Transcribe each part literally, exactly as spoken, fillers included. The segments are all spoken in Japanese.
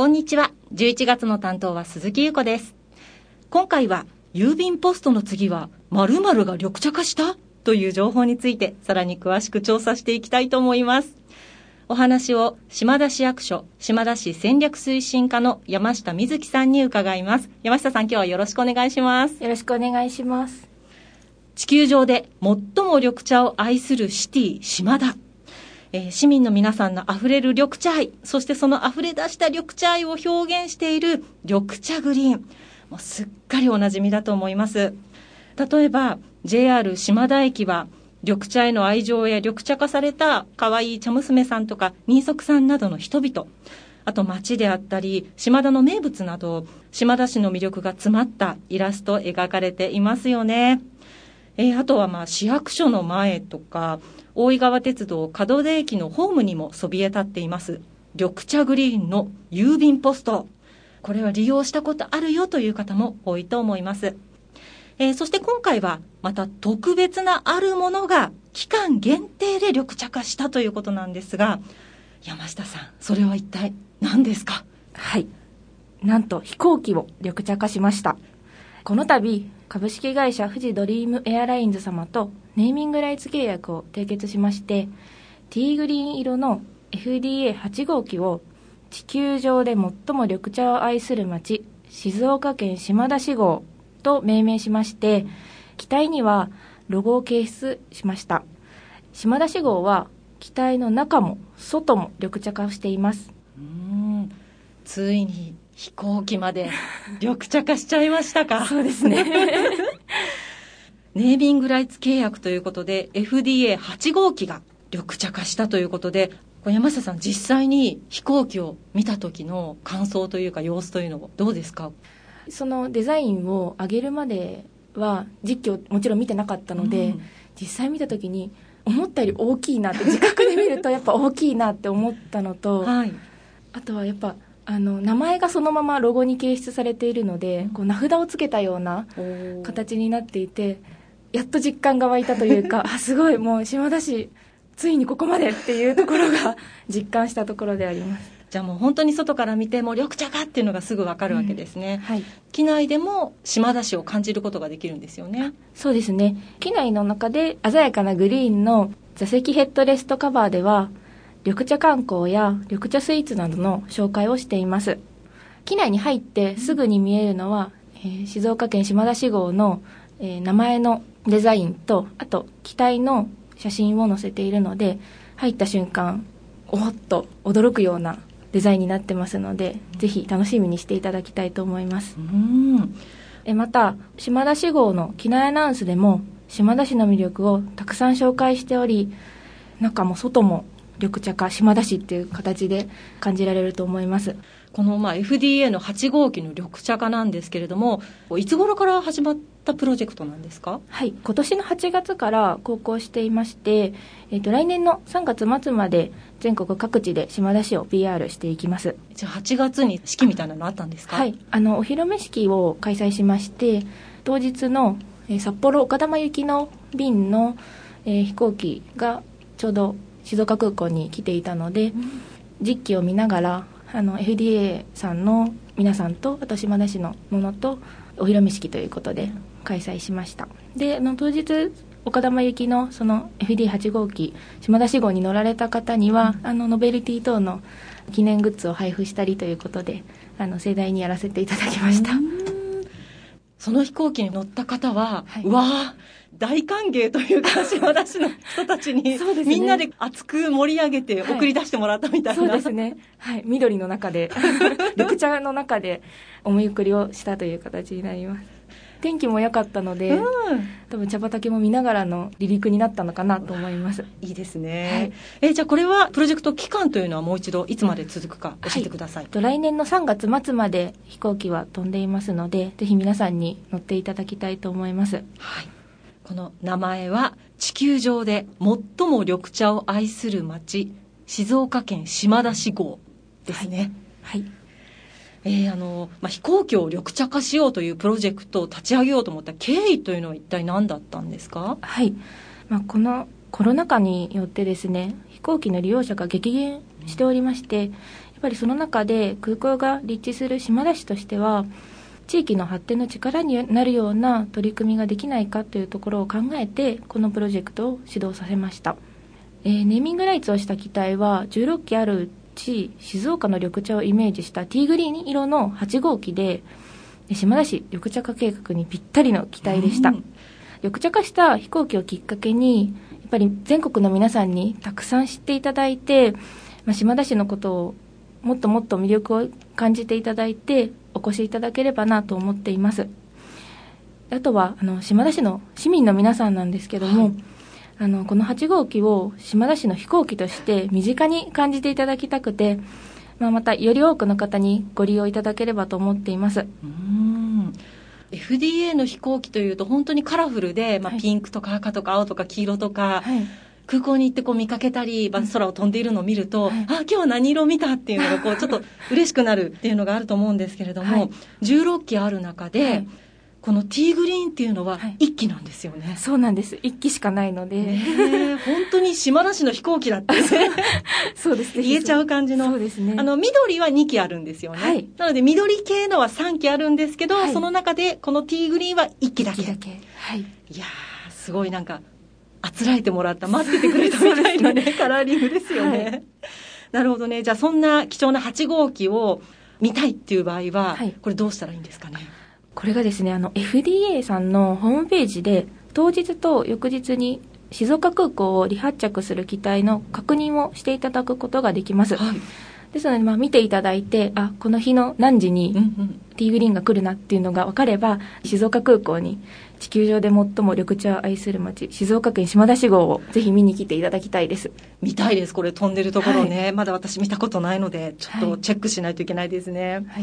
こんにちは。じゅういちがつの担当は鈴木優子です。今回は郵便ポストの次は〇〇が緑茶化したという情報についてさらに詳しく調査していきたいと思います。お話を島田市役所島田市戦略推進課の山下瑞希さんに伺います。山下さん、今日はよろしくお願いします。 よろしくお願いします。 地球上で最も緑茶を愛するシティ島田、えー、市民の皆さんのあふれる緑茶愛、そしてそのあふれ出した緑茶愛を表現している緑茶グリーン、もうすっかりおなじみだと思います。例えば ジェイアール 島田駅は緑茶への愛情や緑茶化された可愛い茶娘さんとか人足さんなどの人々、あと街であったり島田の名物など島田市の魅力が詰まったイラスト描かれていますよね。えー、あとはまあ市役所の前とか大井川鉄道門出駅のホームにもそびえ立っています緑茶グリーンの郵便ポスト。これは利用したことあるよという方も多いと思います。えー、そして今回はまた特別なあるものが期間限定で緑茶化したということなんですが、山下さん、それは一体何ですか？ はい、なんと飛行機を緑茶化しました。この度株式会社富士ドリームエアラインズ様とネーミングライツ契約を締結しまして、ティーグリーン色の エフディーエーはち 号機を地球上で最も緑茶を愛する町静岡県島田市号と命名しまして、機体にはロゴを掲出しました。島田市号は機体の中も外も緑茶化しています。 うーん、ついに飛行機まで緑茶化しちゃいましたか？ そうですねネーミングライツ契約ということで エフディーエーはち 号機が緑茶化したということで、山下さん、実際に飛行機を見た時の感想というか様子というのはどうですか？ そのデザインを上げるまでは実況もちろん見てなかったので、うん、実際見た時に思ったより大きいなって、自覚で見るとやっぱ大きいなって思ったのと、はい、あとはやっぱあの名前がそのままロゴに掲出されているので、こう名札をつけたような形になっていて、やっと実感が湧いたというかあ、すごい、もう島田市ついにここまでっていうところが実感したところであります。 じゃあもう本当に外から見ても緑茶かっていうのがすぐ分かるわけですね、うん、はい、機内でも島田市を感じることができるんですよね。 そうですね。機内の中で鮮やかなグリーンの座席ヘッドレストカバーでは緑茶観光や緑茶スイーツなどの紹介をしています。機内に入ってすぐに見えるのは、えー、静岡県島田市号の、えー、名前のデザインと、あと機体の写真を載せているので、入った瞬間おっと驚くようなデザインになってますので、ぜひ楽しみにしていただきたいと思います。うん、えまた島田市号の機内アナウンスでも島田市の魅力をたくさん紹介しており、中も外も緑茶化島田市っていう形で感じられると思います。 このまあ エフディーエー のはち号機の緑茶化なんですけれども、いつ頃から始まったプロジェクトなんですか？ はい、今年のはちがつから航行していまして、えーと、来年のさんがつ末まで全国各地で島田市を ピーアール していきます。 じゃあはちがつに式みたいなのあったんですか？ はい、あのお披露目式を開催しまして、当日の、えー、札幌丘珠行きの便の、えー、飛行機がちょうど静岡空港に来ていたので、うん、実機を見ながらあの エフディーエー さんの皆さんと、あと島田市のものとお披露目式ということで開催しました。で、あの当日丘珠行きのその エフディーエーはち 号機島田市号に乗られた方には、あのノベルティ等の記念グッズを配布したりということで、あの盛大にやらせていただきました。 その飛行機に乗った方は、はい、うわー大歓迎というか、島田市の人たちに、ね、みんなで熱く盛り上げて送り出してもらったみたいな、 はい、そうですね、はい、緑の中で緑茶の中でお見送りをしたという形になります。天気も良かったので、うん、多分茶畑も見ながらの離陸になったのかなと思います。 いいですね、はい、えじゃあこれはプロジェクト期間というのはもう一度いつまで続くか教えてください。 はい、来年のさんがつ末まで飛行機は飛んでいますので、ぜひ皆さんに乗っていただきたいと思います。 はい、この名前は地球上で最も緑茶を愛する町静岡県島田市号ですね。はい、はい、えーあのまあ、飛行機を緑茶化しようというプロジェクトを立ち上げようと思った経緯というのは一体何だったんですか？ はい、まあ、このコロナ禍によってですね、飛行機の利用者が激減しておりまして、やっぱりその中で空港が立地する島田市としては、地域の発展の力になるような取り組みができないかというところを考えて、このプロジェクトを始動させました。えー、ネーミングライツをした機体はじゅうろっきあるうち、静岡の緑茶をイメージしたティーグリーン色のはち号機で、島田市緑茶化計画にぴったりの機体でした。うん、緑茶化した飛行機をきっかけに、やっぱり全国の皆さんにたくさん知っていただいて、まあ、島田市のことをもっともっと魅力を感じていただいてお越しいただければなと思っています。あとはあの島田市の市民の皆さんなんですけども、はい、あのこのはち号機を島田市の飛行機として身近に感じていただきたくて、まあ、またより多くの方にご利用いただければと思っています。 うーん エフディーエー の飛行機というと本当にカラフルで、まあ、ピンクとか赤とか青とか黄色とか、はい、空港に行ってこう見かけたり、まあ、空を飛んでいるのを見ると、はい、あ、今日は何色を見たっていうのがこうちょっと嬉しくなるっていうのがあると思うんですけれども、はい、じゅうろっきある中で、はい、このティーグリーンっていうのはいっきなんですよね。はい、 そうなんです。いっきしかないので、 ね、本当に島田市の飛行機だってそうですね、 言えちゃう感じの。 そうですね。 あの緑はにきあるんですよね。はい、なので緑系のはさんきあるんですけど、はい、その中でこのティーグリーンはいっきだけ。いっきだけ。はい。いやー、すごいなんかあつらえてもらった、待っててくれたみたいなね、ねカラーリングですよね。はい、なるほどね。じゃあそんな貴重なはち号機を見たいっていう場合は、はい、これどうしたらいいんですかね。 これがですね、あの エフディーエー さんのホームページで当日と翌日に静岡空港を離発着する機体の確認をしていただくことができます。はい、ですので、まあ、見ていただいて、あ、この日の何時にティーグリーンが来るなっていうのが分かれば、静岡空港に地球上で最も緑茶を愛する街、静岡県島田市号をぜひ見に来ていただきたいです。 見たいです。これ飛んでるところね、はい、まだ私見たことないのでちょっとチェックしないといけないですね。はいはい、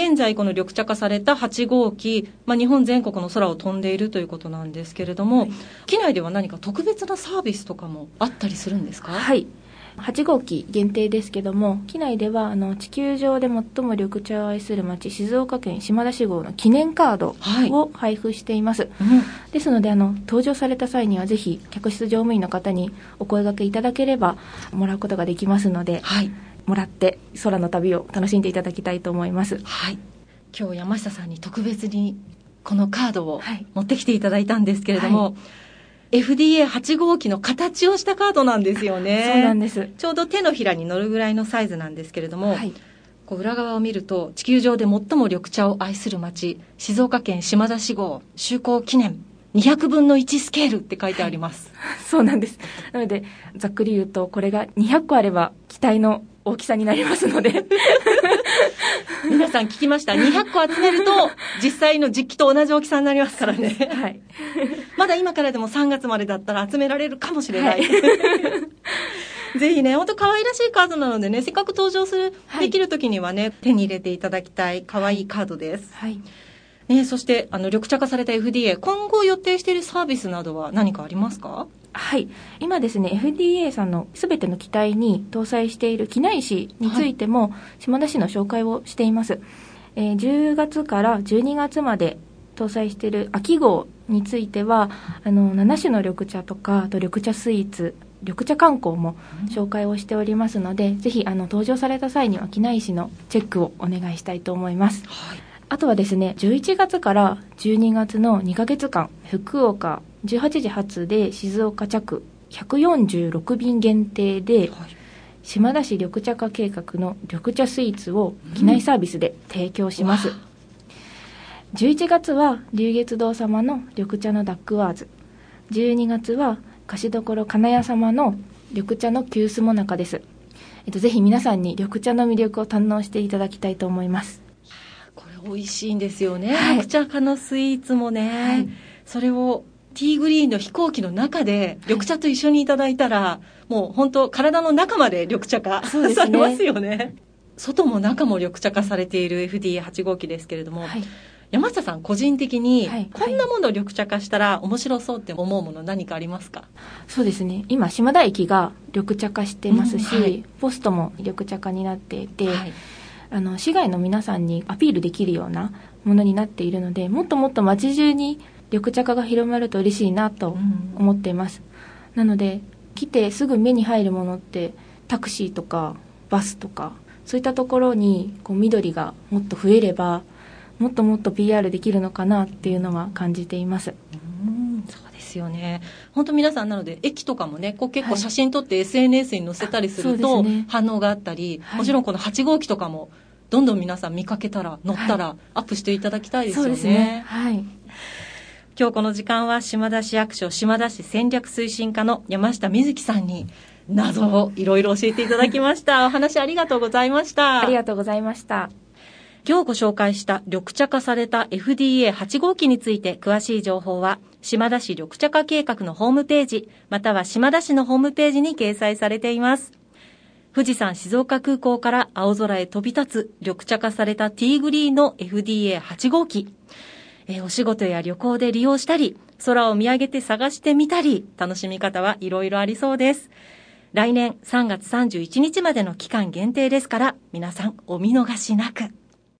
現在この緑茶化されたはち号機、まあ、日本全国の空を飛んでいるということなんですけれども、はい、機内では何か特別なサービスとかもあったりするんですか？ はい、はち号機限定ですけども、機内ではあの地球上で最も緑茶を愛する街、静岡県島田市号の記念カードを配布しています。はい、うん、ですので、あの搭乗された際にはぜひ客室乗務員の方にお声掛けいただければもらうことができますので、はい、もらって空の旅を楽しんでいただきたいと思います。 はい、今日山下さんに特別にこのカードを持ってきていただいたんですけれども、はい、エフディーエーはち号機の形をしたカードなんですよね。 そうなんです。 ちょうど手のひらに乗るぐらいのサイズなんですけれども、はい、こう裏側を見ると地球上で最も緑茶を愛する街、静岡県島田市号就航記念にひゃくぶんのいちスケールって書いてあります。 はい、そうなんです。なのでざっくり言うと、これがにひゃっこあれば機体の大きさになりますので皆さん聞きました。にひゃっこ集めると実際の実機と同じ大きさになりますからね。はい、まだ今からでもさんがつまでだったら集められるかもしれない、はい、ぜひね、本当可愛らしいカードなのでね、せっかく登場する、はい、できる時にはね、手に入れていただきたい可愛いカードです。はい、ね、そしてあの緑茶化された エフディーエー、今後予定しているサービスなどは何かありますか？ はい、今ですね エフディーエー さんのすべての機体に搭載している機内紙についても、はい、島田市の紹介をしています。えー、じゅうがつからじゅうにがつまで搭載している秋号については、あのなな種の緑茶とか、あと緑茶スイーツ、緑茶観光も紹介をしておりますので、うん、ぜひあの登場された際には機内紙のチェックをお願いしたいと思います。はい、あとはですね、じゅういちがつからじゅうにがつのにかげつかん、福岡じゅうはちじ発で静岡着ひゃくよんじゅうろくびん限定で、はい、島田市緑茶化計画の緑茶スイーツを機内サービスで提供します。うん、じゅういちがつは龍月堂様の緑茶のダックワーズ、じゅうにがつは菓子どころ金谷様の緑茶の急須もなかです。えっと、ぜひ皆さんに緑茶の魅力を堪能していただきたいと思います。 これ美味しいんですよね。はい、緑茶化のスイーツもね、はい、それをティーグリーンの飛行機の中で緑茶と一緒にいただいたら、はい、もう本当体の中まで緑茶化されますよね。外も中も緑茶化されている エフディーエーはち号機ですけれども、はい、山下さん個人的に、はい、こんなものを緑茶化したら面白そうって思うもの何かありますか？ そうですね、今島田駅が緑茶化してますし、うん、はい、ポストも緑茶化になっていて、はい、あの市外の皆さんにアピールできるようなものになっているので、もっともっと街中に緑茶化が広まると嬉しいなと思っています。うん、なので来てすぐ目に入るものってタクシーとかバスとかそういったところにこう緑がもっと増えればもっともっと ピーアール できるのかなっていうのは感じています。 うん、そうですよね。本当皆さんなので駅とかもね、こう結構写真撮って エスエヌエス に載せたりすると反応があったり、はい、もちろんこのはち号機とかもどんどん皆さん見かけたら乗ったらアップしていただきたいですよね。 そうですね。はい。 今日この時間は島田市役所島田市戦略推進課の山下美月さんに謎をいろいろ教えていただきました。お話ありがとうございました。 ありがとうございました。 今日ご紹介した緑茶化された エフディーエーはち 号機について詳しい情報は島田市緑茶化計画のホームページまたは島田市のホームページに掲載されています。富士山静岡空港から青空へ飛び立つ緑茶化されたティーグリーの エフディーエーはち 号機、えー、お仕事や旅行で利用したり空を見上げて探してみたり楽しみ方はいろいろありそうです。来年さんがつさんじゅういちにちまでの期間限定ですから皆さんお見逃しなく。